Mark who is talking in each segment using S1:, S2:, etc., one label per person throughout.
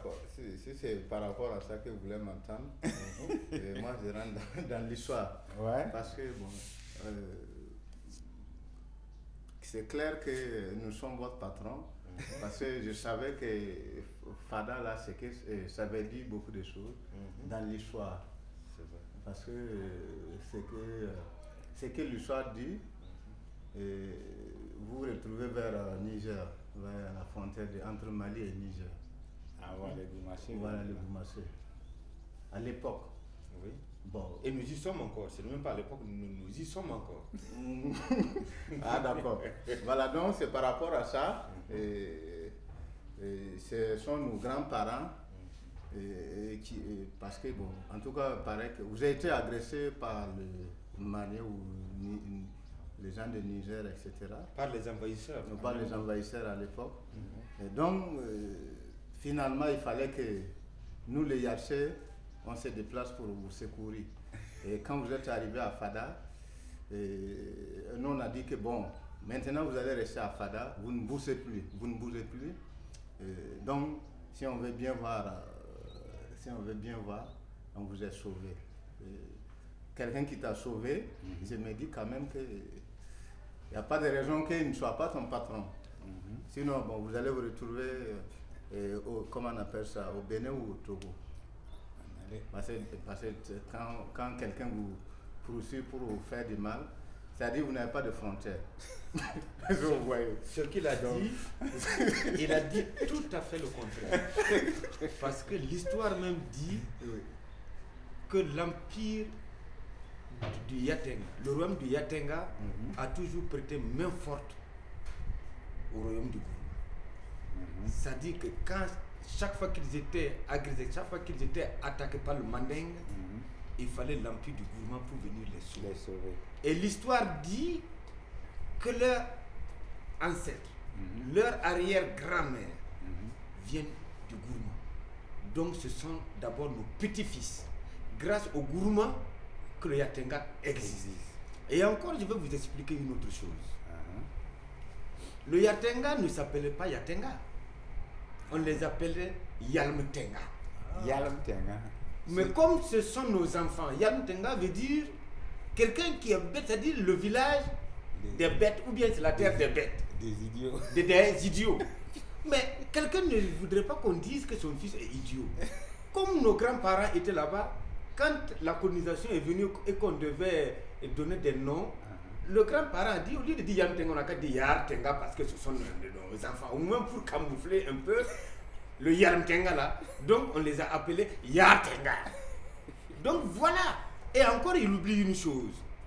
S1: d'accord. Si c'est par rapport à ça que vous voulez m'entendre, et moi je rentre dans l'histoire.
S2: Ouais.
S1: Parce que, bon, c'est clair que nous sommes votre patron. Parce que je savais que Fada, là, c'est que ça veut dire beaucoup de choses dans l'histoire. Parce que c'est que l'histoire dit, vous vous retrouvez vers Niger, vers la frontière entre Mali et Niger.
S2: Ah, voilà, les Boumassé.
S1: Voilà, les Boumassé. À l'époque.
S2: Oui.
S1: Bon.
S2: Et nous y sommes encore, c'est même pas à l'époque, nous y sommes encore.
S1: Ah, d'accord. Voilà, donc c'est par rapport à ça. Ce sont nos grands-parents. Parce que, bon, en tout cas, il paraît que vous avez été agressé par le Mali ou les gens de Niger, etc.
S2: Par les envahisseurs.
S1: Par les envahisseurs à l'époque. Et donc, finalement, il fallait que nous, les Yaché, on se déplace pour vous secourir. Et quand vous êtes arrivé à Fada, nous on a dit que bon, maintenant vous allez rester à Fada, vous ne bougez plus, donc, si on veut bien voir, on vous est sauvé. Quelqu'un qui t'a sauvé, je me dis quand même qu'il n'y a pas de raison qu'il ne soit pas ton patron. Sinon, bon, vous allez vous retrouver, comment on appelle ça, au Bénin ou au Togo. Parce que quand quelqu'un vous poursuit pour vous faire du mal, c'est-à-dire que vous n'avez pas de frontières.
S2: Ce qu'il a dit, il a dit tout à fait le contraire. Parce que l'histoire même dit que l'empire du Yatenga, le royaume du Yatenga, a toujours prêté main forte au royaume du Gourma. C'est-à-dire que chaque fois qu'ils étaient agressés, chaque fois qu'ils étaient attaqués par le Mandingue, il fallait l'empire du Gourma pour venir les sauver. Et l'histoire dit que leurs ancêtres, leur arrière-grand-mère viennent du Gourma. Donc ce sont d'abord nos petits-fils. Grâce au Gourma que le Yatenga existe. Et encore, je vais vous expliquer une autre chose. Le Yatenga ne s'appelait pas Yatenga. On les appelait Yalmtenga.
S3: Yalmtenga.
S2: Mais comme ce sont nos enfants, Yalmtenga veut dire quelqu'un qui est bête, c'est-à-dire le village des bêtes, ou bien c'est la terre des bêtes.
S3: Des idiots.
S2: Des idiots. Mais quelqu'un ne voudrait pas qu'on dise que son fils est idiot. Comme nos grands-parents étaient là-bas, quand la colonisation est venue et qu'on devait donner des noms, le grand-parent a dit, au lieu de dire Yalmtenga, on a qu'à dire Yartenga parce que ce sont nos enfants. Au moins pour camoufler un peu le Yalmtenga là. Donc on les a appelés Yartenga. Donc voilà. Et encore, il oublie une chose.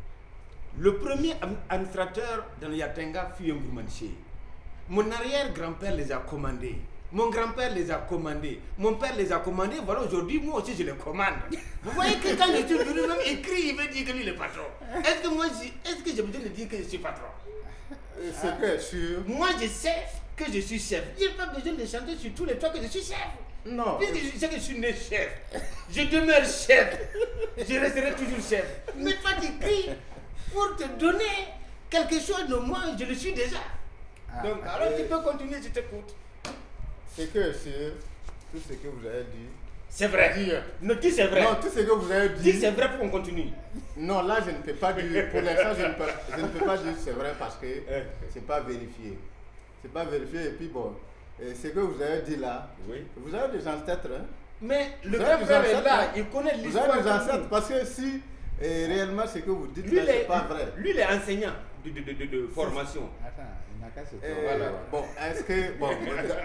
S2: Le premier administrateur dans le Yatenga fut un Gourmanché. Mon arrière-grand-père les a commandés. Mon grand-père les a commandés. Mon père les a commandés. Voilà, aujourd'hui, moi aussi, je les commande. Vous voyez que quand je suis venu même écrit, il veut dire que lui, il est patron. Est-ce que j'ai besoin de dire que je suis patron?
S1: C'est que sûr.
S2: Moi, je sais que je suis chef. Je n'ai pas besoin de chanter sur tous les toits que je suis chef.
S1: Non.
S2: Puisque je sais que je suis né chef. Je demeure chef. Je resterai toujours chef. Mais toi, tu cries pour te donner quelque chose de moi, je le suis déjà. Donc, alors tu peux continuer, je t'écoute.
S1: C'est que sûr, tout ce que vous avez dit.
S2: C'est vrai. Non, dis c'est vrai.
S1: Non, tout ce que vous avez dit.
S2: Dis c'est vrai pour qu'on continue.
S1: Non, là, je ne peux pas dire. Pour l'instant, je ne peux pas dire c'est vrai parce que c'est pas vérifié. C'est pas vérifié. Et puis bon, ce que vous avez dit là, vous avez des ancêtres. Hein?
S2: Mais le grand frère est là, il connaît l'histoire.
S1: Vous avez des ancêtres parce que si réellement ce que vous dites là, c'est pas vrai.
S2: Lui, il est enseignant de formation.
S3: Attends, il n'a qu'à se
S1: voilà. Bon, est-ce que. Bon,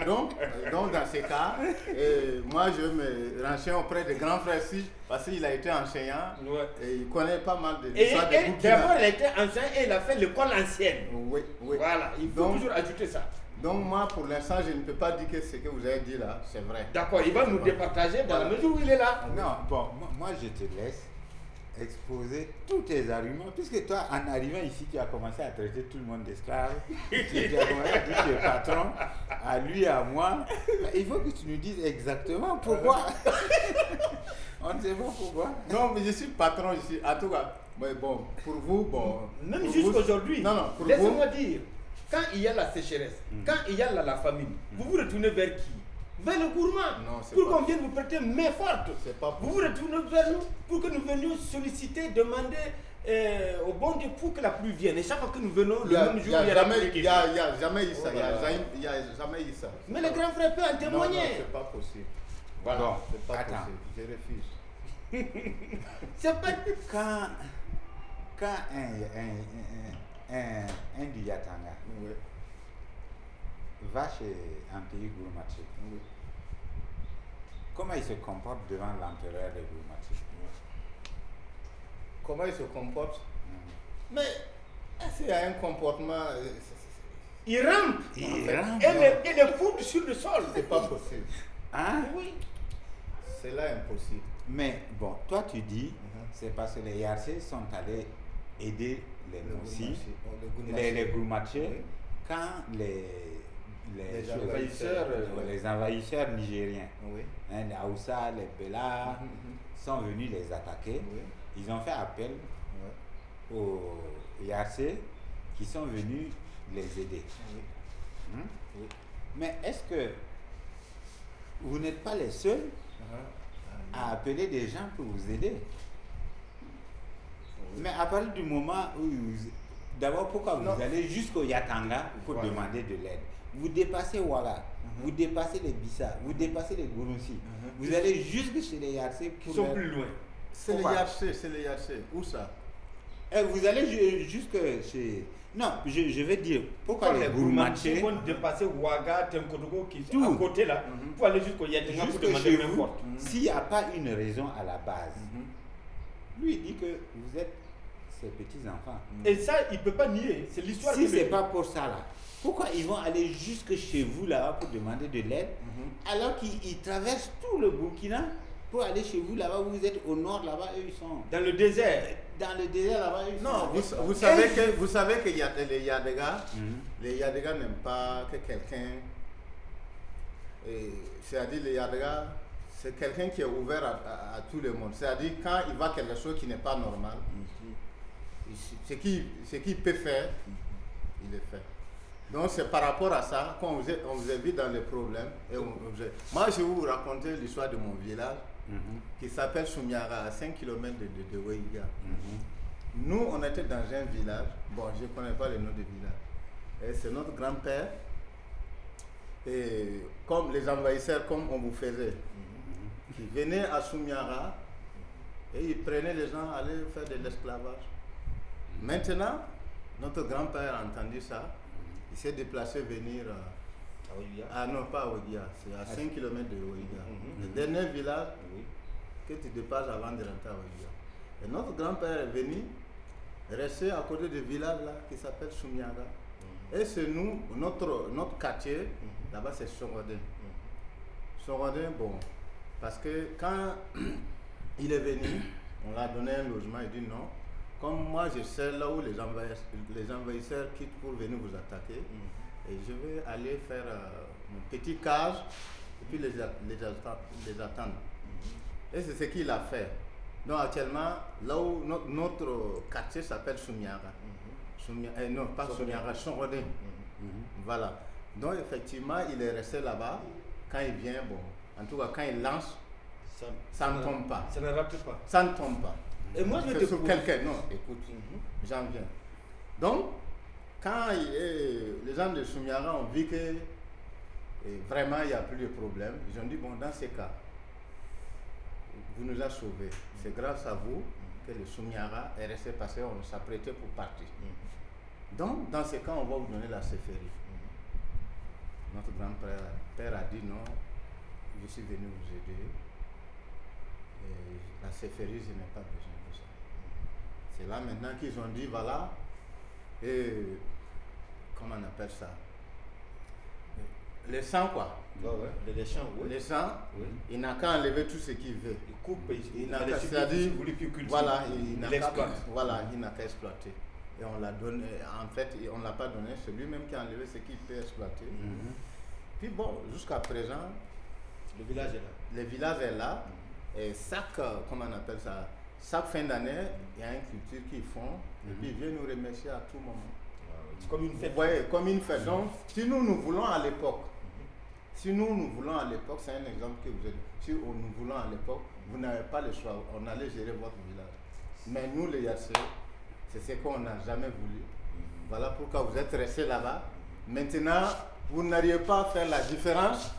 S1: donc dans ces cas, moi je me renseigne auprès des grands frères si, parce qu'il a été enseignant et il connaît pas mal de l'histoire de Burkina.
S2: D'abord, il a été enseignant et il a fait l'école ancienne.
S1: Oui.
S2: Voilà, il faut toujours ajouter ça.
S1: Donc moi, pour l'instant, je ne peux pas dire que ce que vous avez dit là, c'est vrai.
S2: D'accord, il va nous départager dans la mesure où il est là.
S3: Non, bon, moi je te laisse exposer tous tes arguments, puisque toi, en arrivant ici, tu as commencé à traiter tout le monde d'esclave, tu as commencé à dire que tu es patron, à lui, à moi. Il faut que tu nous dises exactement pourquoi. On ne sait pas pourquoi.
S1: Non, mais je suis patron ici, en tout cas. Mais bon, pour vous, bon...
S2: Même jusqu'aujourd'hui, laissez-moi dire, quand il y a la sécheresse, quand il y a la famine, vous vous retournez vers qui? vers le gourmand. Pour qu'on vienne vous prêter main forte. Vous vous retournez vers nous pour que nous venions solliciter, demander au bon Dieu pour que la pluie vienne. Et chaque fois que nous venons, le même jour, il y a jamais eu ça.
S1: Il n'y a jamais eu ça.
S2: Mais le grand frère peut en témoigner.
S1: Non, c'est pas possible.
S3: Voilà. Bon,
S1: c'est pas
S3: attends.
S1: possible. Je refuse.
S2: C'est pas...
S3: Quand un du Yatanga va chez Antéi Gouroumachi, comment il se comporte devant l'empereur de Gouroumachi?
S1: Comment il se comporte? Mais est-ce qu'il y a un comportement?
S2: Il rampe.
S3: Il rampe.
S2: Et le fout sur le sol.
S1: C'est pas possible.
S3: Hein?
S2: Oui.
S1: C'est là impossible.
S3: Mais bon, toi tu dis, c'est parce que les Yarcés sont allés aider les Moussi, les Gouroumachi, quand les envahisseurs nigériens, hein, les Haoussa, les Bela, sont venus les attaquer. Ils ont fait appel aux Yarcés qui sont venus les aider. Mais est-ce que vous n'êtes pas les seuls à appeler des gens pour vous aider? Mais à partir du moment où d'abord, pourquoi vous allez jusqu'au Yatanga pour demander de l'aide? Vous dépassez Ouaga, vous dépassez les Bissa, vous dépassez les Gouroussi, vous allez jusque chez les Yarcés
S2: qui sont plus loin.
S1: C'est les Yarcés. Où ça?
S2: Vous allez jusque chez... Non, je vais dire, pourquoi les Gouroumachi vont dépasser Ouaga, Tenkodogo, qui sont à côté là, pour aller jusqu'au Yatanga pour demander main forte.
S3: S'il n'y a pas une raison à la base, lui il dit que vous êtes ses petits-enfants.
S2: Et ça, il ne peut pas nier, c'est l'histoire.
S3: Si ce n'est pas pour ça là, pourquoi ils vont aller jusque chez vous là-bas pour demander de l'aide, alors qu'ils traversent tout le Burkina pour aller chez vous là-bas, vous êtes au nord là-bas, eux ils sont
S2: dans le désert.
S3: Dans le désert là-bas, ils
S1: non,
S3: sont...
S1: vous savez que les Yadega, les Yadega n'aiment pas que quelqu'un... C'est-à-dire les Yadega, c'est quelqu'un qui est ouvert à tout le monde. C'est-à-dire quand il voit quelque chose qui n'est pas normal, ce qu'il peut faire, il le fait. Donc c'est par rapport à ça qu'on vous évite dans les problèmes. Moi je vais vous raconter l'histoire de mon village qui s'appelle Soumiara, à 5 km de Ouéiga. Nous on était dans un village, bon je ne connais pas le nom du village, et c'est notre grand-père, et comme les envahisseurs, comme on vous faisait, qui venaient à Soumiara et ils prenaient les gens, allaient faire de l'esclavage. Maintenant, notre grand-père a entendu ça. Il s'est déplacé venir à Ouédia. Ah non, pas à Ouédia, c'est à 5 km de Ouédia. Le dernier village que tu dépasses avant de rentrer à Ouédia. Et notre grand-père est venu rester à côté du village là qui s'appelle Soumiaga. Et c'est nous, notre quartier, là-bas c'est Songodin. Songodin, bon, parce que quand il est venu, on l'a donné un logement, il dit non. Comme moi je sais là où les envahisseurs quittent pour venir vous attaquer, et je vais aller faire mon petit cage et puis les attendre. Et c'est ce qu'il a fait. Donc actuellement, là où notre quartier s'appelle Soumiara. Non, pas Soumiara, Songodin. Voilà. Donc effectivement, il est resté là-bas. Quand il vient, bon, en tout cas quand il lance, ça ne tombe pas.
S2: Ça ne rate pas.
S1: Ça ne tombe pas.
S2: Et moi, je vais
S1: sur quelqu'un. Non, écoute, j'en viens. Donc, quand les gens de Soumiara ont vu que vraiment il n'y a plus de problème, ils ont dit, bon, dans ces cas, vous nous avez sauvés. C'est grâce à vous que le Soumiara est resté passé, on s'apprêtait pour partir. Donc, dans ces cas, on va vous donner la Seferi. Notre grand-père a dit non, je suis venu vous aider. Et la Seferi, je n'ai pas besoin de ça. C'est là maintenant qu'ils ont dit, voilà, et comment on appelle ça? Les sangs, quoi.
S2: Les champs,
S1: Les sangs, il n'a qu'à enlever tout ce qu'il veut.
S2: Il coupe,
S1: il n'a qu'à, c'est-à-dire, voilà, il n'a qu'à exploiter. Et on l'a donné, en fait, on ne l'a pas donné, c'est lui-même qui a enlevé ce qu'il peut exploiter. Puis bon, jusqu'à présent,
S2: le village est là.
S1: Le village est là, et comment on appelle ça, chaque fin d'année, il y a une culture qu'ils font, et puis ils viennent nous remercier à tout moment.
S2: C'est comme une fête.
S1: Vous voyez, comme une fête. Donc, si nous voulons à l'époque, Si nous voulons à l'époque, c'est un exemple que vous êtes. Si nous voulons à l'époque, vous n'avez pas le choix. On allait gérer votre village. Mais nous, les Yassé, c'est ce qu'on n'a jamais voulu. Voilà pourquoi vous êtes restés là-bas. Maintenant, vous n'arrivez pas à faire la différence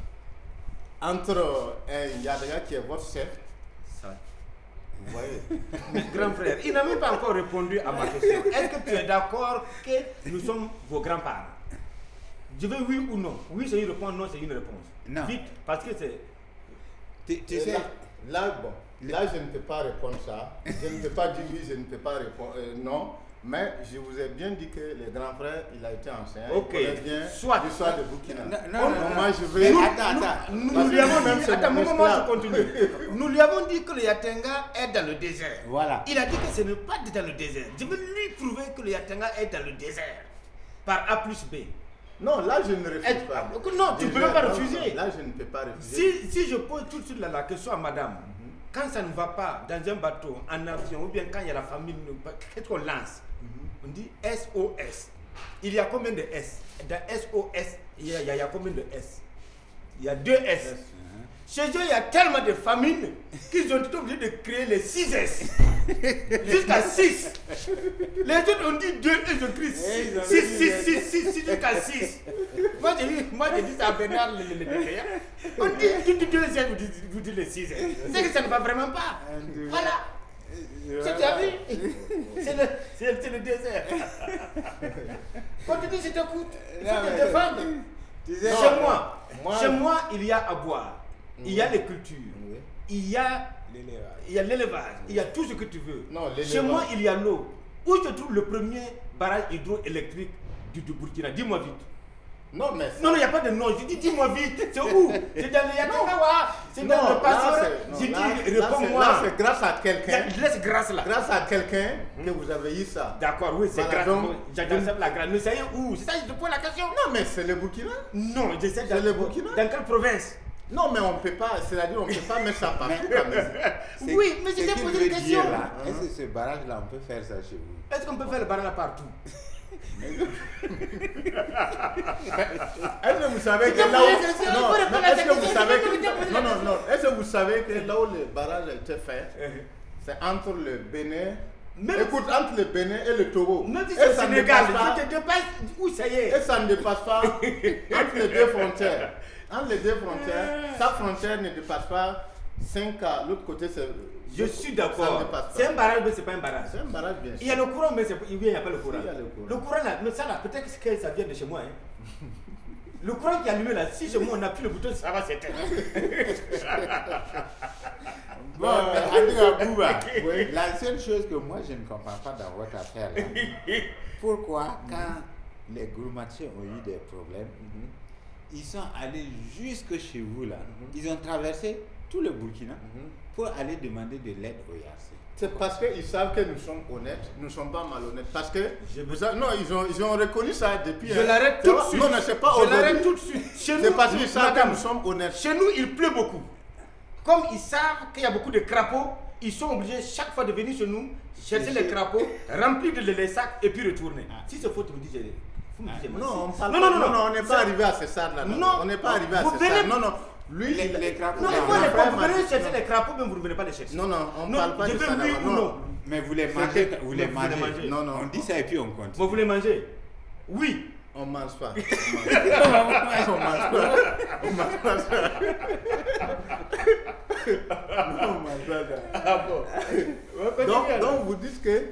S1: entre un Yadaga qui est votre chef.
S2: Ça.
S1: Vous voyez.
S2: Grand frère, il n'a même pas encore répondu à ma question. Est-ce que tu es d'accord que nous sommes vos grands-parents? Je veux oui ou non. Oui, c'est une réponse, non, c'est une réponse.
S3: Non.
S2: Vite, parce que c'est...
S1: Tu sais, là, je ne peux pas répondre ça. Je ne peux pas dire oui, je ne peux pas répondre non. Mais je vous ai bien dit que le grand frère, il a été enseignant.
S2: Ok.
S1: Il connaît bien l'histoire de Burkina. Moi, je vais...
S2: Nous lui avons même... Attends, moment, je continue. Nous lui avons dit que le Yatenga est dans le désert.
S3: Voilà.
S2: Il a dit que ce n'est pas dans le désert. Je veux lui prouver que le Yatenga est dans le désert. Par A plus B.
S1: Non, là, je ne refuse pas.
S2: Non, tu ne peux même pas refuser.
S1: Là, je ne peux pas refuser.
S2: Si je pose tout de suite la question à madame, quand ça ne va pas dans un bateau, en avion, ou bien quand il y a la famille, qu'est-ce qu'on lance? On dit SOS. Il y a combien de S? Dans SOS, il y a combien de S? Il y a 2 S. Chez eux, il y a tellement de famines qu'ils ont été obligés de créer les 6 S. Jusqu'à 6. Les autres ont dit 2 et ils ont écrit 6 jusqu'à 6. Moi, j'ai dit ça à Bernard le décréant. On dit tu dis 2 S, vous dites les 6 S. C'est que ça ne va vraiment pas. Voilà. C'est tu as vu? C'est le désert. Continue, je t'écoute. Il faut te défendre. Chez moi, il y a à boire. Il y a les cultures. Il y a l'élevage. Il y a tout ce que tu veux. Chez moi, il y a l'eau. Où se trouve le premier barrage hydroélectrique du Burkina? Dis-moi vite.
S1: Non,
S2: il n'y a pas de nom. Je dis, dis-moi vite. C'est où? C'est dans le Yatenga. C'est dans le passé. Je dis, réponds-moi.
S1: Là, c'est grâce à quelqu'un.
S2: Laisse grâce là.
S1: Grâce à quelqu'un que vous avez eu ça.
S2: D'accord, oui, c'est
S1: voilà,
S2: grâce. J'accepte la grâce. Mais ça y est où? C'est ça, je te pose la question.
S1: Non, mais c'est le Burkina.
S2: Non, je sais.
S1: C'est le Burkina.
S2: Dans quelle province?
S1: Non, mais on ne peut pas, c'est-à-dire on ne peut pas mettre ça partout.
S2: Oui, mais je t'ai posé une question.
S3: Est-ce que ce barrage-là, on peut faire ça chez vous?
S2: Est-ce qu'on peut faire le barrage là partout?
S1: Est-ce que vous savez que là où... Est-ce que vous savez que là où le barrage a été fait, c'est entre le Bénin... Écoute, entre le Bénin et le Togo.
S2: Même si c'est le Sénégal, je te dépasse où ça y est.
S1: Et ça ne dépasse pas entre les deux frontières. Entre les deux frontières, sa frontière ne dépasse pas 5 à l'autre côté.
S2: Je suis d'accord. C'est un barrage, mais ce n'est pas un barrage.
S1: C'est un barrage, bien sûr.
S2: Il y a le courant, mais il n'y a pas le courant.
S1: Il y a le courant.
S2: Le courant, là, mais ça, là, peut-être que ça vient de chez moi. Le courant qui est allumé là, si chez moi on appuie le bouton, ça va s'éteindre.
S3: Bon, mais Abouba, la seule chose que moi je ne comprends pas dans votre affaire là, pourquoi quand les Gouroumatchés ont eu des problèmes, ils sont allés jusque chez vous là, ils ont traversé tout le Burkina pour aller demander de l'aide au Yassé.
S1: C'est parce qu'ils savent que nous sommes honnêtes, nous ne sommes pas malhonnêtes. Parce que, non, ils ont reconnu ça depuis...
S2: Je l'arrête tout de suite.
S1: Non, c'est pas
S2: je l'arrête tout de suite.
S1: C'est parce qu'ils savent que nous sommes honnêtes.
S2: Chez nous, il pleut beaucoup. Comme ils savent qu'il y a beaucoup de crapauds, ils sont obligés chaque fois de venir chez nous, chercher les crapauds, remplir les sacs et puis retourner. Si c'est faux, tu me dis,
S1: non, on n'est pas arrivé à ce stade-là. Non, on n'est pas arrivé à ce stade. Non. Lui,
S3: les crapauds.
S2: Non, vous venez chercher les crapauds, mais vous ne venez pas les chercher.
S1: Non, on ne parle pas de ça.
S2: Non.
S3: Mais vous les mangez, vous les mangez.
S1: Non.
S3: On dit ça et puis on continue.
S2: Vous voulez manger? Oui.
S1: On ne mange pas. Donc vous dites que...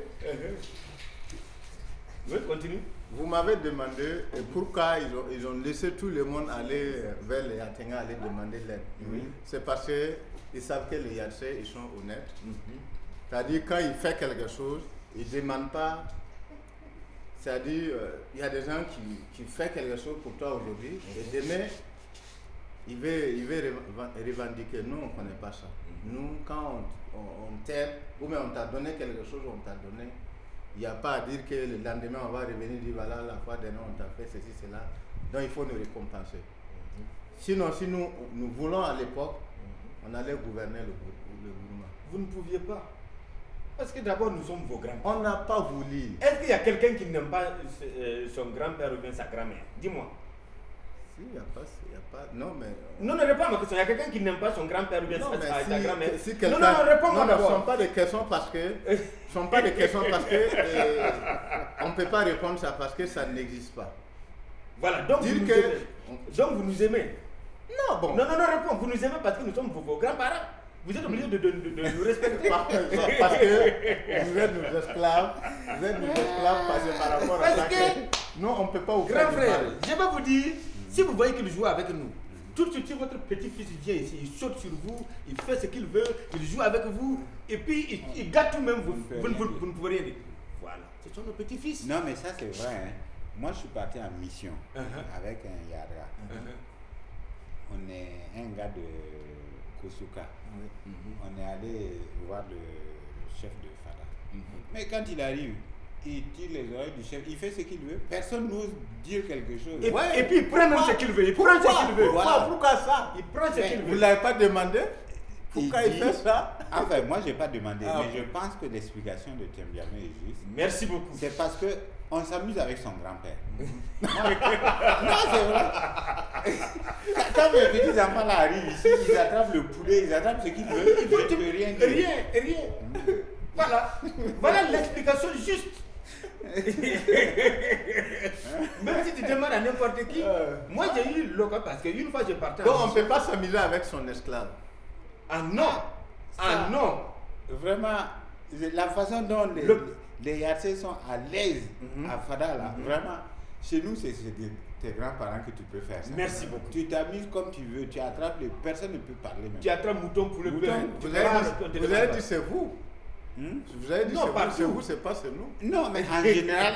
S2: Oui, continue.
S1: Vous m'avez demandé pourquoi ils ont laissé tout le monde aller vers les Yatenga, aller demander l'aide. C'est parce qu'ils savent que les Yatsé, ils sont honnêtes. C'est-à-dire quand il fait quelque chose, ils ne demandent pas. C'est-à-dire, il y a des gens qui font quelque chose pour toi aujourd'hui, et demain, il veut revendiquer. Nous, on ne connaît pas ça. Nous, quand on t'aide, ou bien on t'a donné quelque chose, on t'a donné, il n'y a pas à dire que le lendemain, on va revenir dire voilà, la fois dernière, on t'a fait ceci, cela. Donc, il faut nous récompenser. Sinon, si nous voulons à l'époque, on allait gouverner le gouvernement.
S2: Vous ne pouviez pas. Parce que d'abord, nous sommes vos grands-pères.
S1: On n'a pas voulu.
S2: Est-ce qu'il y a quelqu'un qui n'aime pas son grand-père ou bien sa grand-mère? Dis-moi.
S1: Si, il n'y a pas. Non, mais.
S2: Non, ne réponds pas à ma question. Il y a quelqu'un qui n'aime pas son grand-père ou bien
S1: Non, mais
S2: sa grand-mère.
S1: si
S2: Non, réponds-moi
S1: ce ne
S2: d'abord.
S1: sont pas des questions parce que. On ne peut pas répondre ça parce que ça n'existe pas.
S2: Voilà, donc
S1: Dire
S2: vous nous
S1: que-
S2: aimez. Donc vous nous aimez.
S1: Non, bon.
S2: Non, réponds. Vous nous aimez parce que nous sommes vos grands-parents. Vous êtes obligés de nous respecter.
S1: Parce que vous êtes nos esclaves. Vous êtes nos esclaves parce que par rapport à
S2: Parce
S1: ça.
S2: que-
S1: Non, on ne peut pas vous faire
S2: Grand
S1: du
S2: frère,
S1: mal.
S2: je vais vous dire, si vous voyez qu'il joue avec nous, tout de suite votre petit-fils vient ici, il saute sur vous, il fait ce qu'il veut, il joue avec vous, et puis il gâte tout même, vous ne pouvez rien dire. Voilà, ce sont nos petits-fils.
S3: Non, mais ça c'est vrai. Hein. Moi, je suis parti en mission
S2: Uh-huh.
S3: avec un Yadra. On est un gars de Kosuka. On est allé voir le chef de Fada. Mais quand il arrive, il tire les oreilles du chef, il fait ce qu'il veut. Personne n'ose dire quelque chose.
S2: Et puis il prend même ce qu'il veut, il prend ce qu'il veut.
S1: Pourquoi ça?
S2: Il prend ce qu'il
S1: Vous
S2: veut.
S1: ne l'avez pas demandé? Pourquoi il
S3: dit-
S1: fait ça?
S3: Enfin, moi, je n'ai pas demandé,
S1: Ah,
S3: mais
S1: ok.
S3: je pense que l'explication de Tembiame est juste.
S2: Merci beaucoup.
S3: C'est parce que on s'amuse avec son grand-père. Non, c'est vrai. Quand mes petits enfants là arrivent ici, ils attrapent le poulet, ils attrapent ce qu'ils veulent, je ne peux rien dire.
S2: Rien. Voilà l'explication juste. Même si tu demandes à n'importe qui, moi j'ai eu l'occasion parce qu'une fois je partais.
S1: Donc on ne peut pas s'amuser avec son esclave.
S2: Ah non. Ah non.
S3: Vraiment, la façon dont les Yatsés sont à l'aise à Fada, là, vraiment, chez nous, c'est tes grands-parents que tu peux faire ça.
S2: Merci beaucoup.
S3: Tu t'amuses comme tu veux, tu attrapes, personne ne peut parler même.
S2: Tu attrapes mouton pour le
S3: Mouton,
S2: pain.
S1: Vous avez dit c'est vous. Vous avez dit
S2: Non, pas
S1: c'est
S2: vous.
S1: vous, c'est pas c'est nous.
S3: Non, mais en général,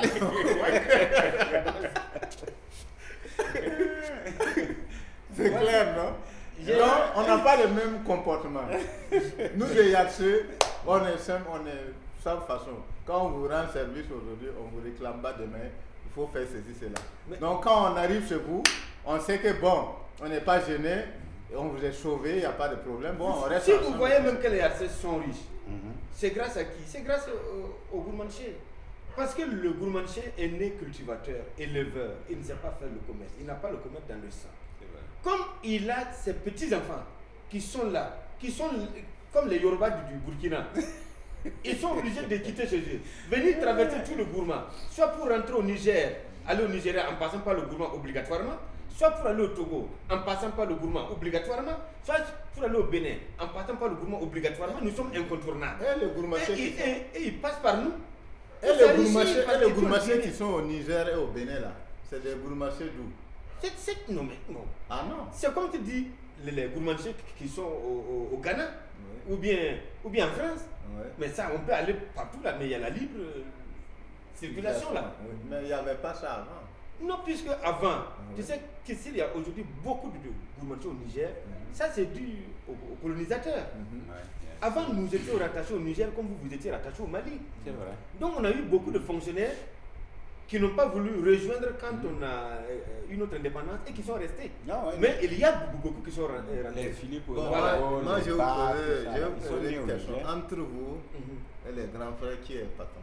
S1: C'est clair, non? Non, on n'a pas le même comportement. Nous, les Yatsés, on est simple, on est sans façon. Quand on vous rend service aujourd'hui, on vous réclame pas demain, il faut faire ceci, cela. Donc quand on arrive chez vous, on sait que bon, on n'est pas gêné, on vous est sauvé, il n'y a pas de problème. Bon, on reste
S2: Si
S1: ensemble.
S2: vous voyez même que les Yatsés sont riches, c'est grâce à qui? C'est grâce au gourmandier. Parce que le gourmandier est né cultivateur, éleveur, il ne sait pas faire le commerce, il n'a pas le commerce dans le sang. Comme il a ses petits-enfants qui sont là, qui sont comme les Yoruba du Burkina, ils sont obligés de quitter chez eux, venir traverser tout le gourmand, soit pour rentrer au Niger, aller au Nigeria en passant par le gourmand obligatoirement, soit pour aller au Togo en passant par le gourmand obligatoirement, soit pour aller au Bénin en passant par le gourmand obligatoirement. Nous sommes incontournables.
S1: Et le gourmandier
S2: Et ils passent par nous.
S1: et les gourmandiers qui sont au Niger et au Bénin là, c'est des gourmandiers d'où?
S2: Non, mais non.
S1: Ah non.
S2: C'est comme tu dis, les gourmandiers qui sont au Ghana ou bien en France.
S1: Ouais.
S2: Mais ça, on peut aller partout là, mais il y a la libre circulation là.
S1: Oui. Mais il n'y avait pas ça avant.
S2: Non, puisque avant, tu
S1: Ouais.
S2: sais qu'il y a aujourd'hui beaucoup de gourmandiers au Niger, ça c'est dû aux colonisateurs. Avant, nous étions rattachés au Niger comme vous étiez rattachés au Mali.
S3: c'est vrai.
S2: Donc on a eu beaucoup de fonctionnaires qui n'ont pas voulu rejoindre quand on a une autre indépendance et qui sont restés.
S3: Non, ouais,
S2: Mais il y a beaucoup qui sont
S3: les
S2: rentrés.
S3: Philippe,
S1: Bon,
S2: Voilà.
S1: moi, je vais vous poser
S3: une
S1: une question. Entre vous et les grands frères, qui est patron?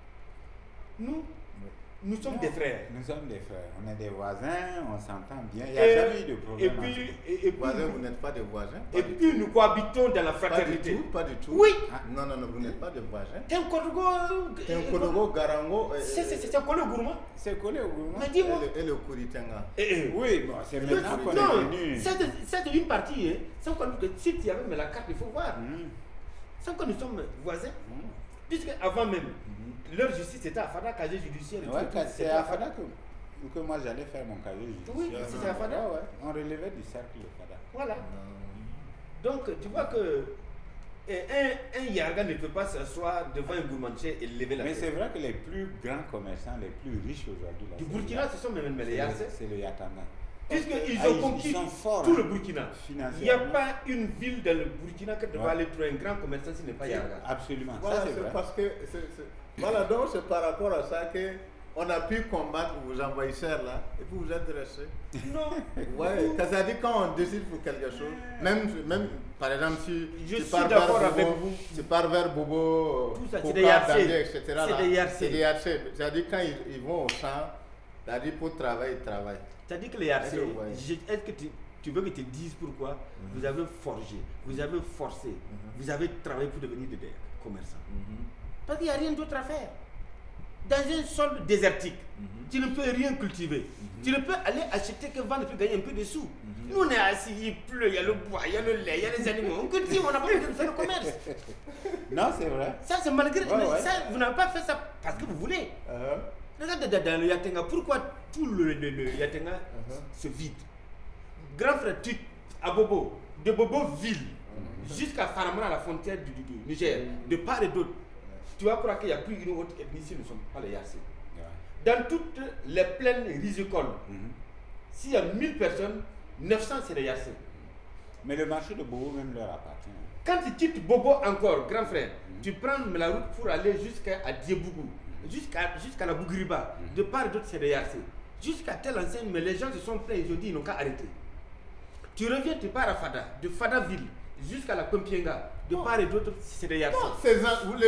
S2: Nous sommes des frères.
S3: Nous sommes des frères, on est des voisins, on s'entend bien, il n'y
S2: Et-
S3: a jamais eu de
S2: Et
S3: problème.
S2: puis,
S1: Voisins, vous n'êtes pas des voisins?
S2: et puis nous cohabitons dans la
S1: Pas du
S2: fraternité.
S1: tout, pas du tout.
S2: Oui.
S1: Non, vous n'êtes pas des voisins.
S2: T'es un Kodogo.
S1: C'est un Kodogo, Garango
S2: C'est un Kodogo gourmand.
S3: C'est collé au gouvernement.
S2: Mais dis-moi.
S1: et le Kuritenga.
S3: Oui, bon, c'est maintenant qu'on est
S2: Non,
S3: venu.
S2: c'est une partie. Hein. Sans qu'on que si tu avais mais la carte, il faut voir. Sans que nous sommes voisins. Puisque avant même, leur justice était à Fada, casier judiciaire. et
S3: Ouais,
S2: tout,
S3: c'est à Fada que moi j'allais faire mon casier judiciaire.
S2: Oui, c'était à Fada.
S3: Ouais, on relevait du cercle de Fada.
S2: Voilà. Donc, tu vois que un Yaga ne peut pas s'asseoir devant un gourmandier et lever la
S3: Mais
S2: tête.
S3: c'est vrai que les plus grands commerçants, les plus riches aujourd'hui, là,
S2: Du
S3: c'est
S2: Burkina, ce sont même les Yassés.
S3: c'est le Yatanga.
S2: Puisqu'ils
S3: Ah,
S2: ont
S3: ils
S2: conquis
S3: sont forts,
S2: tout
S3: hein,
S2: le Burkina.
S3: financièrement.
S2: Il n'y a pas une ville dans le Burkina que tu vas
S3: Ouais.
S2: aller trouver un grand commerçant s'il n'est pas Yaga.
S3: Absolument,
S1: Voilà,
S3: ça c'est
S1: c'est
S3: vrai.
S1: parce que. Voilà, donc c'est par rapport à ça que on a pu combattre vos envahisseurs là, et puis vous êtes restés.
S2: Non.
S1: Ouais, c'est-à-dire quand on décide pour quelque chose, même par exemple, si
S2: Je
S1: tu
S2: suis
S1: pars
S2: d'accord
S1: vers
S2: avec
S1: Bobo,
S2: vous.
S1: tu pars vers Bobo,
S2: Tout ça, c'est
S1: Coca,
S2: des Yassés.
S1: Dandé, etc.
S2: C'est
S1: là,
S2: des Yassés.
S1: c'est des Yassés. C'est-à-dire quand ils vont au champ, c'est-à-dire pour travailler, ils travaillent.
S2: C'est-à-dire que les Yarcés, est-ce que tu veux que je te dise pourquoi vous avez forgé, vous avez forcé, vous avez travaillé pour devenir des commerçants. Parce qu'il n'y a rien d'autre à faire. Dans un sol désertique, tu ne peux rien cultiver. Tu ne peux aller acheter que vendre pour gagner un peu de sous. Nous, on est assis, il pleut, il y a le bois, il y a le lait, il y a les animaux. On cultive, on n'a pas besoin de faire le commerce.
S3: Non, c'est vrai.
S2: Ça, c'est malgré. Ça, vous n'avez pas fait ça parce que vous voulez. Regarde dans le Yatenga, pourquoi tout le Yatenga se vide. Grand frère, à Bobo, de Bobo ville jusqu'à Faramana, la frontière du Niger, de part et d'autre, tu vas croire qu'il n'y a plus une autre ethnie si nous ne sommes pas les Yarcés. Dans toutes les plaines rizicoles, s'il y a 1000 personnes, 900 c'est les Yarcés. Mais
S3: le marché de Bobo même leur appartient.
S2: Quand tu quittes Bobo encore, grand frère, tu prends la route pour aller jusqu'à Diebougou, jusqu'à la Bougriba, de part et d'autre c'est des Yarcés. Jusqu'à telle enseigne, mais les gens se sont plaints, ils ont dit ils n'ont qu'à arrêter. Tu reviens, tu pars à Fada, de Fada ville jusqu'à la Kompienga, de part et d'autre c'est des Yarcés.
S1: Donc vous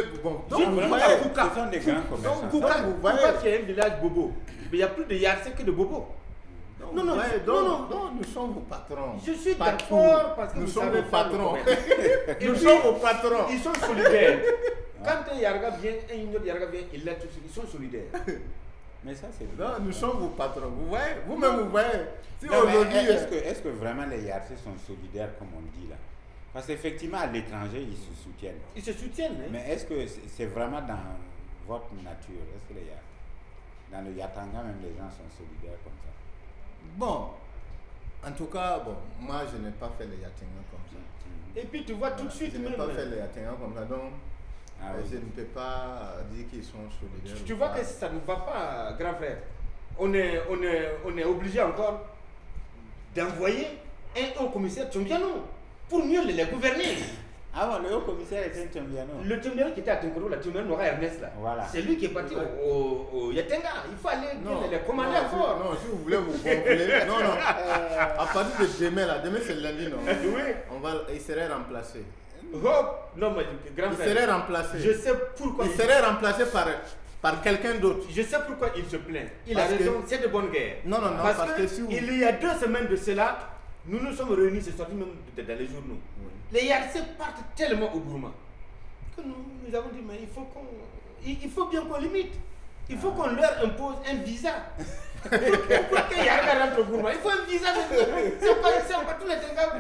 S1: voyez,
S3: ce sont des grands commerçants.
S1: Donc vous voyez
S2: qu'il y a un village Bobo, mais il y a plus de Yarcés que de Bobo.
S1: Non, nous sommes vos patrons.
S2: Je suis d'accord parce que
S1: nous
S2: vous
S1: sommes
S2: savez
S1: vos patrons.
S2: Nous sommes vos patrons. Ils sont solidaires. Quand un Yarga vient, un autre Yarga vient, ils sont solidaires.
S3: Mais ça, c'est
S1: vrai. Non, nous sommes vos patrons. Vous voyez, vous-même, vous voyez. Si
S3: est-ce que vraiment les Yarcés sont solidaires comme on dit là? Parce qu'effectivement, à l'étranger, ils se soutiennent.
S2: Ils se soutiennent. Hein?
S3: Mais est-ce que c'est vraiment dans votre nature? Est-ce que dans le Yatanga, même les gens sont solidaires comme ça?
S1: Bon, en tout cas, moi je n'ai pas fait les Yatenga comme ça.
S2: Et puis tu vois tout de suite.
S1: Je n'ai pas fait les Yatenga comme ça, donc je ne peux pas dire qu'ils sont solidaires.
S2: Tu vois que ça ne va pas, grand frère. On est obligé encore d'envoyer un haut commissaire Tchombiano pour mieux les gouverner.
S3: Ah bon, le haut commissaire était un Tchombiano.
S2: Le Tchombiano qui était à Tinkoro, la Tchombiano Nora Ernest là.
S3: Voilà.
S2: C'est lui qui est parti au Yatenga. Il faut aller les commander fort.
S1: Non, si vous voulez vous gonfler. Non. À partir de demain, demain c'est lundi, non?
S2: Oui.
S1: Il serait remplacé.
S2: Non, mais grand frère.
S1: Il serait remplacé.
S2: Je sais pourquoi.
S1: Il serait remplacé par quelqu'un d'autre.
S2: Je sais pourquoi il se plaint. Il a raison, c'est de bonne guerre.
S1: Non, parce que si vous...
S2: Il y a 2 semaines de cela, nous nous sommes réunis, c'est sorti même dans les journaux. Les Yarcés partent tellement au Gourma que nous avons dit, mais il faut bien qu'on limite. Il faut qu'on leur impose un visa. Pour que Yarga rentre au Gourma, il faut un visa. C'est pas tous les Tenga.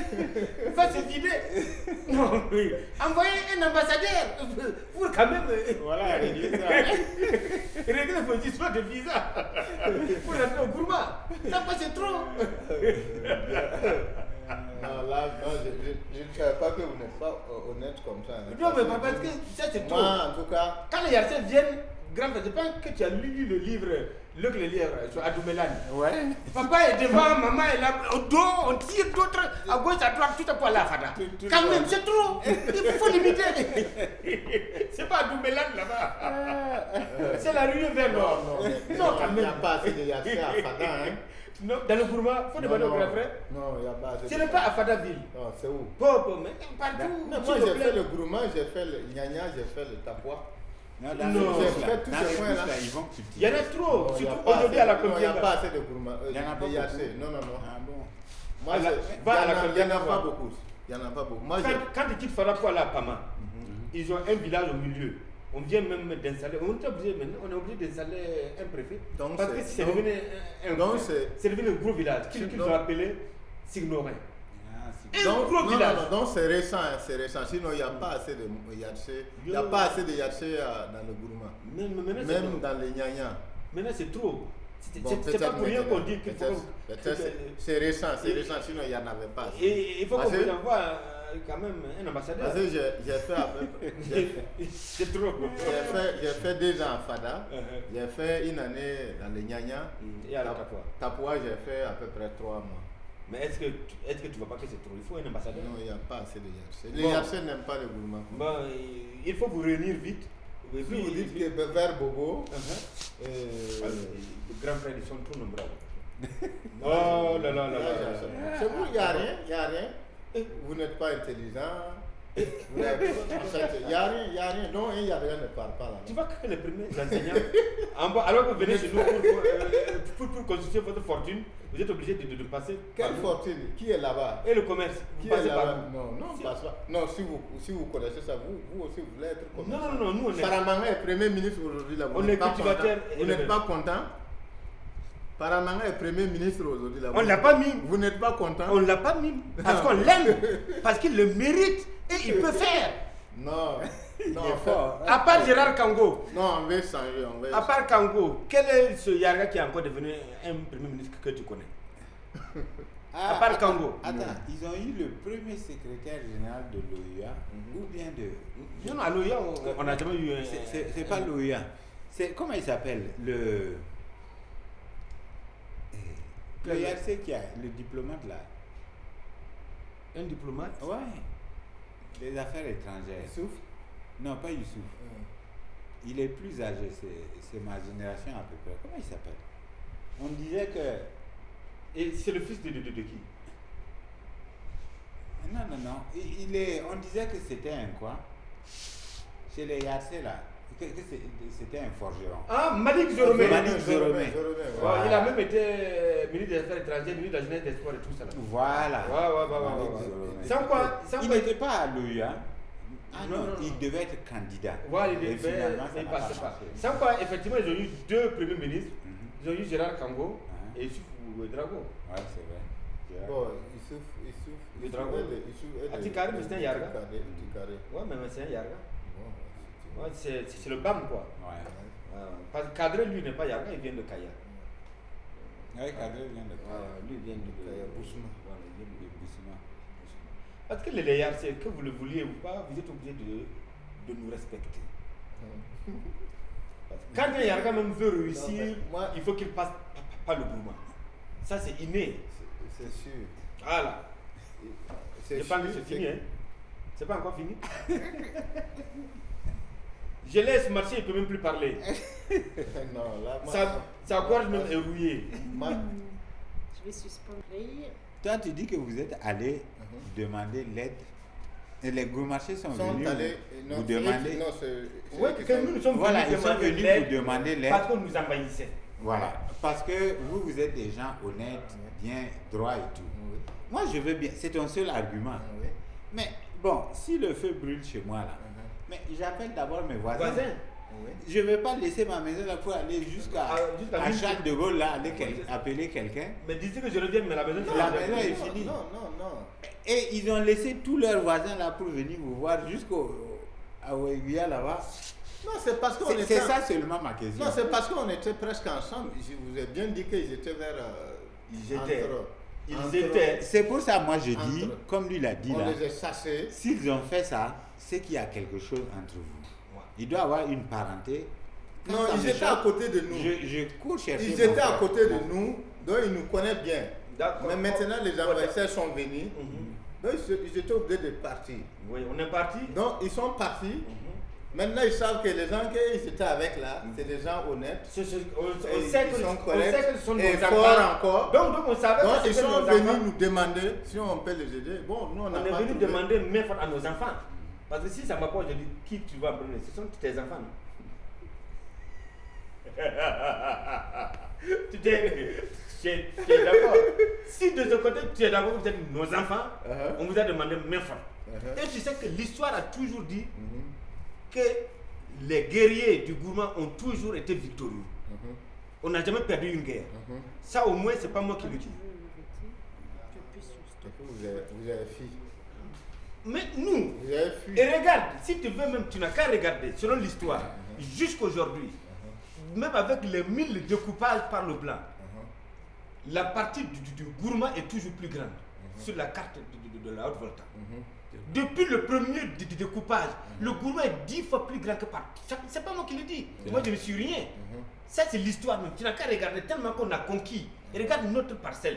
S2: Il faut se vider. Non, oui. Envoyer un ambassadeur pour quand même.
S3: Voilà, régler ça.
S2: Régler vos histoires de visa pour rentrer au Gourma. Ça passe trop.
S1: Non, là, je ne savais pas que vous n'êtes pas honnête comme ça. Hein.
S2: Non, mais parce que ça c'est trop.
S1: Moi, en tout cas.
S2: Quand les Yarcés viennent, grand frère, je pense que tu as lu le livre, Luc le livre sur Adoumelane.
S3: Ouais.
S2: Papa est devant, maman est là, au dos, on tire d'autres, à gauche, à droite, tout à poil là, Fada. Quand même, c'est trop. Il faut limiter. C'est pas Adoumelane là-bas. C'est la rue vers nord.
S1: Non, quand même. Il n'y a pas assez de Yarcés à Fada, hein.
S2: Non, dans le Gourma, il faut demander au grand frère.
S1: Non, il n'y a pas assez.
S2: Ce n'est pas à Fadaville.
S1: Non, c'est où?
S2: Mais partout.
S1: Moi, j'ai fait le Gourma, j'ai fait le Nyanya, j'ai fait le Tapois.
S3: Non,
S1: j'ai fait tous ces points-là.
S2: Il y en a trop, surtout aujourd'hui à la Kompienga.
S1: Il n'y a pas assez de Gourma.
S3: Il n'y en a pas beaucoup.
S1: Non.
S3: Ah bon?
S1: Moi, il n'y en a pas beaucoup. Il n'y en a pas beaucoup.
S2: Quand tu quittes Farapo là, Pama, ils ont un village au milieu. On vient même d'installer, on est obligé d'installer un préfet. Parce que c'est devenu un gros village qu'ils ont appelé Signorin.
S1: Donc c'est récent, sinon il n'y a pas assez de Yarcés. Il n'y a pas assez de Yarcés dans le Gourma. Même dans les Nyanya.
S2: Maintenant c'est trop. C'est pas pour rien qu'on dit qu'il faut.
S1: C'est récent, sinon il n'y en avait pas.
S2: Et il faut qu'on vous envoie quand même un ambassadeur.
S1: Parce que j'ai fait à peu près.
S2: C'est trop.
S1: J'ai fait 2 ans à Fada. J'ai fait 1 année dans les Nyanya.
S2: Et à la Tapois.
S1: Tapois, j'ai fait à peu près 3 mois.
S2: Mais est-ce que tu ne vois pas que c'est trop? Il faut un ambassadeur.
S1: Non, il n'y a pas assez de Yarcés. Les Yarcés n'aiment pas le Gourma.
S2: Bon, il faut vous réunir vite.
S1: Si vous dites que vers Bobo,
S2: les grands frères ils sont trop nombreux. Oh là là là là.
S1: C'est vous, il n'y a rien. Vous n'êtes pas intelligent. En fait, il n'y a rien. Non, il y a rien, ne parle pas là.
S2: Tu vois que les premiers enseignants, en bas, alors que vous venez chez nous pour consulter votre fortune, vous êtes obligé de passer.
S1: Quelle fortune? Qui est là-bas?
S2: Et le commerce,
S1: Qui
S2: vous
S1: est
S2: passez par
S1: là-bas?
S2: où?
S1: Non, non, passe pas. Non, si vous connaissez ça, vous aussi, vous voulez être comme ça.
S2: Non, nous on est.
S1: Paramanga est Premier ministre aujourd'hui là.
S2: On est cultivateur.
S1: Vous n'êtes pas content? Paramanga est Premier ministre aujourd'hui là.
S2: On ne l'a pas mis.
S1: Vous n'êtes pas content?
S2: On ne l'a pas mis. Parce qu'on l'aime. Parce qu'il le mérite et il peut faire.
S1: Non. Non,
S3: il est fort.
S2: À part Gérard Kango.
S1: Non, on va changer.
S2: À part Kango, quel est ce Yarga qui est encore devenu un Premier ministre que tu connais? À part Kango.
S3: Attends, ils ont eu le premier secrétaire général de l'OUA ou bien de...
S2: Non, à l'OUA, on n'a jamais eu un...
S3: C'est pas l'OUA. Comment il s'appelle? Le IRC qui a le diplomate là.
S2: Un diplomate?
S3: Ouais. Les affaires étrangères.
S1: Youssouf?
S3: Non, pas Youssouf. Il est plus âgé, c'est ma génération à peu près. Comment il s'appelle? On disait que...
S2: Et c'est le fils de qui?
S3: Non. On disait que c'était un quoi? Chez les Yassé là. Que c'était un forgeron.
S2: Ah, Malik Zoromé.
S3: Malik Zoromé.
S2: Ouais, il a même été ministre des Affaires étrangères, ministre de la Jeunesse, des Sports et tout ça. Là.
S3: Voilà.
S2: Ouais. Sans quoi
S3: il n'était pas à l'OUA.
S2: Non.
S3: Il devait être candidat.
S2: Voilà,
S3: Et finalement, ça
S2: il
S3: n'a
S2: passait pas.
S3: marché.
S2: Sans quoi, effectivement, ils ont eu deux premiers ministres. Ils ont eu Gérard Kango et Youssouf Drago.
S3: Ouais, c'est vrai.
S1: Bon, Youssouf.
S2: Le Drago. Atikari, mais c'est un Yarga. Ouais, mais c'est un Yarga. Ouais, c'est le BAM quoi.
S3: Ouais.
S2: Parce que Kadre, lui, n'est pas Yarga, il vient de Kaya.
S3: Ouais, Kadre vient de Kaya.
S2: Lui, il vient de Kaya.
S3: Boussouma. Il vient de Boussouma.
S2: Parce que les layards, c'est que vous le vouliez ou pas, vous êtes obligé de nous respecter. Quand un Yarga même veut réussir, il faut qu'il passe par le Gourma. Ça, c'est inné.
S1: C'est sûr.
S2: Voilà. Je pense que c'est fini, hein. C'est pas encore fini. Je laisse marcher, il ne peut même plus parler.
S1: Non, là,
S2: sa gorge même est rouillée.
S4: Je vais suspendre.
S3: Toi, tu dis que vous êtes allé demander l'aide. Et les gourmachés sont venus vous demander.
S2: Oui, que nous sommes venus
S3: vous demander l'aide.
S2: Parce qu'on nous envahissait.
S3: Voilà. Parce que vous êtes des gens honnêtes, bien droits et tout. Moi, je veux bien. C'est ton seul argument. Mais bon, si le feu brûle chez moi là, mais j'appelle d'abord mes voisins. Je ne vais pas laisser ma maison là pour aller jusqu'à Charles de Gaulle là, aller appeler quelqu'un.
S2: Mais dis-tu que je revienne, mais la maison
S3: est finie.
S1: Non.
S3: Et ils ont laissé tous leurs voisins là pour venir vous voir jusqu'au Ouéguia là-bas.
S1: Non, c'est parce qu'on était...
S3: C'est ça seulement ma question.
S1: Non, c'est parce qu'on était presque ensemble. Je vous ai bien dit qu'ils étaient vers...
S2: Ils étaient.
S3: C'est pour ça, moi je dis, comme lui l'a dit
S1: on
S3: là,
S1: les a chassés.
S3: S'ils ont fait ça, c'est qu'il y a quelque chose entre vous. Il doit y avoir une parenté.
S1: Non, ils étaient à côté de nous.
S3: Je cours chercher.
S1: Ils étaient à côté de nous, donc ils nous connaissent bien. Mais maintenant, les envahisseurs sont venus. Donc ils étaient obligés de partir.
S2: Oui, on est parti.
S1: Donc ils sont partis. Maintenant, ils savent que les gens qu'ils étaient avec là, c'est des gens honnêtes.
S2: On sait que
S1: sont corrects.
S2: ce sont nos
S1: et
S2: enfants.
S1: forts encore.
S2: Donc on savait
S1: donc
S2: que
S1: ils
S2: c'était
S1: sont
S2: nos
S1: venus
S2: enfants.
S1: nous demander si on peut les aider. Bon, nous on
S2: est
S1: pas
S2: venu
S1: trouvé.
S2: demander main forte à nos enfants. Parce que si ça m'a pas, je dis qui tu vas prendre, ce sont tes enfants. Tu es d'accord. Si de ce côté tu es d'accord que vous êtes nos enfants, on vous a demandé main forte. Et tu sais que l'histoire a toujours dit que les guerriers du Gourma ont toujours été victorieux. On n'a jamais perdu une guerre. Ça au moins c'est pas moi qui le dis.
S1: Vous avez fui.
S2: Mais nous,
S1: Vous avez fui.
S2: et regarde, si tu veux même, tu n'as qu'à regarder, selon l'histoire, jusqu'aujourd'hui, même avec les 1000 découpages par le blanc, la partie du Gourma est toujours plus grande sur la carte de la Haute-Volta. Depuis le premier découpage, le Gourma est 10 fois plus grand que par. C'est pas moi qui le dis. Moi, je ne suis rien. Ça, c'est l'histoire même. Tu n'as qu'à regarder tellement qu'on a conquis. Et regarde notre parcelle.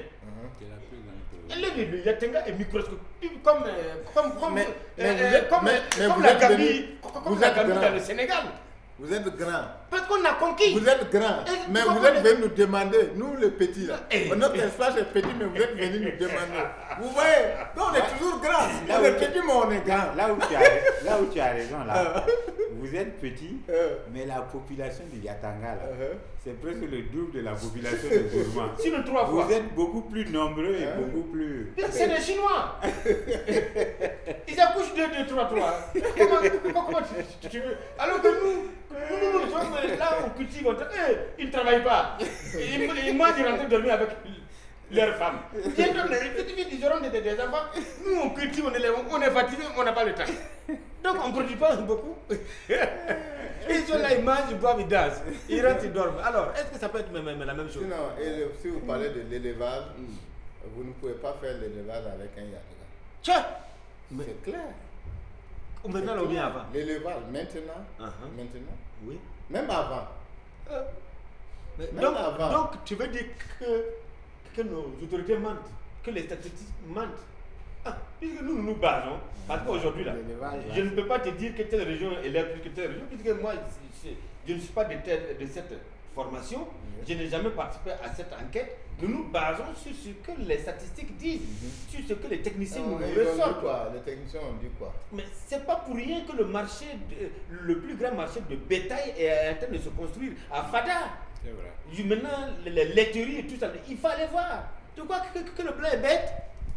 S2: Le Yatenga est microscopique comme la Gambie dans le Sénégal.
S1: Vous êtes grand.
S2: Parce qu'on a conquis.
S1: Vous êtes grand.
S2: Et
S1: Mais
S2: pourquoi
S1: vous êtes
S2: on est-
S1: venus nous demander, nous les petits là.
S2: Eh.
S1: Notre espace est petit, mais vous êtes venus nous demander. Vous voyez, nous on est toujours grand.
S3: Là
S1: On
S3: où
S1: est
S3: tu-
S1: petit, mais on est grand.
S3: Là où tu as raison, là, vous êtes petit, mais la population du Yatanga, là, c'est presque le double de la population de Gourmand.
S2: Sinon 3 fois.
S3: Vous êtes beaucoup plus nombreux et beaucoup plus...
S2: C'est des Chinois. Ils accouchent 2, 3. Comment tu veux? Alors que nous sommes là, on cultive, ils ne travaillent pas. Ils mangent, ils rentrent dormir avec leurs femmes. Bientôt, ils auront des enfants. Nous, on cultive, on est fatigué, on n'a pas le temps. Donc, on ne produit pas beaucoup. Ils sont là, ils mangent, ils boivent, ils dansent. Ils rentrent, ils dorment. Alors, est-ce que ça peut être même la même chose?
S1: Sinon, si vous parlez de l'élevage, vous ne pouvez pas faire l'élevage avec un Yatanga.
S2: Tiens,
S1: C'est clair.
S2: maintenant, on vient avant.
S1: L'élevage, maintenant,
S2: Uh-huh. Oui.
S1: même avant.
S2: Mais
S1: Même
S2: donc,
S1: avant.
S2: donc, tu veux dire que nos autorités mentent, que les statistiques mentent. Ah, puisque nous basons, parce qu'aujourd'hui, là,
S3: L'élevage,
S2: je ne peux pas te dire que telle région élève plus que telle région, puisque moi, je ne suis pas de cette formation, je n'ai jamais participé à cette enquête. Nous basons sur ce que les statistiques disent, sur ce que les techniciens nous
S1: Ils ont dit
S2: ressortent.
S1: quoi? Les techniciens ont dit quoi?
S2: Mais c'est pas pour rien que le marché, le plus grand marché de bétail est en train de se construire à Fada.
S3: C'est vrai.
S2: Maintenant, les laiteries et tout ça, il faut aller voir. Tu crois que le blanc est bête?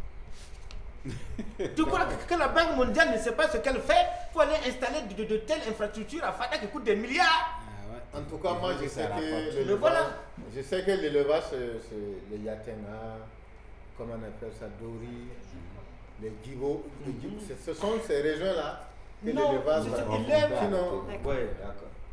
S2: Tu crois que la Banque mondiale ne sait pas ce qu'elle fait pour aller installer de telles infrastructures à Fada qui coûtent des milliards?
S1: En tout cas, moi, je sais
S3: ça rapporte.
S1: que
S2: Le
S1: l'élevage,
S2: voilà.
S1: je sais que l'élevage, c'est les Yatanga, comment on appelle ça, Dori, les Djibo. Ce sont ces régions-là que
S2: Non,
S1: l'élevage
S2: c'est
S1: va
S2: ce
S1: rencontrer.
S2: qu'il aime.
S1: Sinon,
S2: Oui, d'accord.